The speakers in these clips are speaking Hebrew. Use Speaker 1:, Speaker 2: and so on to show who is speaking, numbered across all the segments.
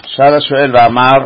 Speaker 1: שאל השואל ואמר,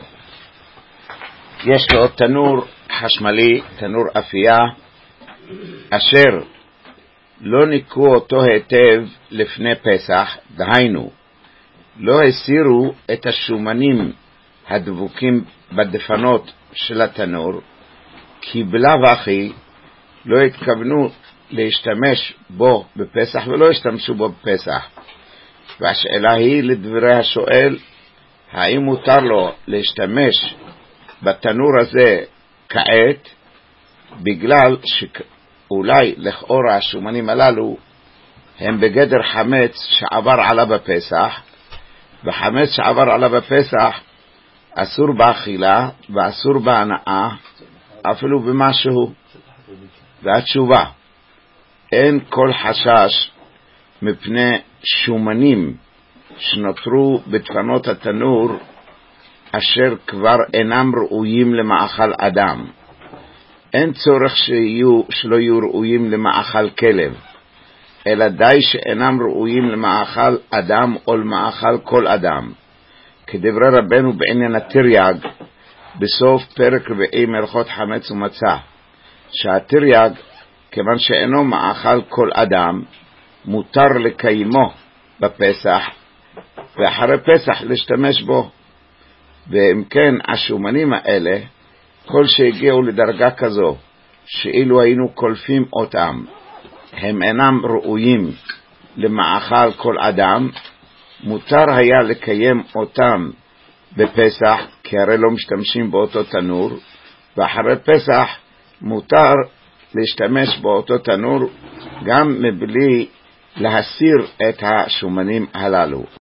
Speaker 1: יש לו תנור חשמלי, תנור אפייה, אשר לא ניקו אותו היטב לפני פסח, דהיינו, לא הסירו את השומנים הדבוקים בדפנות של התנור, כי בלאו הכי לא התכוונו להשתמש בו בפסח ולא השתמשו בו בפסח. והשאלה היא לדברי השואל, האם מותר לו להשתמש בתנור הזה כעת, בגלל שאולי לכאורה השומנים הללו הם בגדר חמץ שעבר עליו בפסח, וחמץ שעבר עליו בפסח אסור באכילה ואסור בהנאה אפילו במשהו. והתשובה, אין כל חשש מפני שומנים שנותרו בדפנות התנור אשר כבר אינם ראויים למאכל אדם. אין צורך שלא יהיו ראויים למאכל כלב, אלא די שאינם ראויים למאכל אדם או למאכל כל אדם, כדברי רבנו בעניין התרי"ג בסוף פרק רביעי מהלכות חמץ ומצה, שהתרי"ג כיוון שאינו מאכל כל אדם מותר לקיימו בפסח ואחרי פסח להשתמש בו. ואם כן השומנים האלה, כל שהגיעו לדרגה כזו שאילו היינו קולפים אותם הם אינם ראויים למאכל כל אדם, מותר היה לקיים אותם בפסח, כי הרי לא משתמשים באותו תנור, ואחרי פסח מותר להשתמש באותו תנור גם מבלי להסיר את השומנים הללו.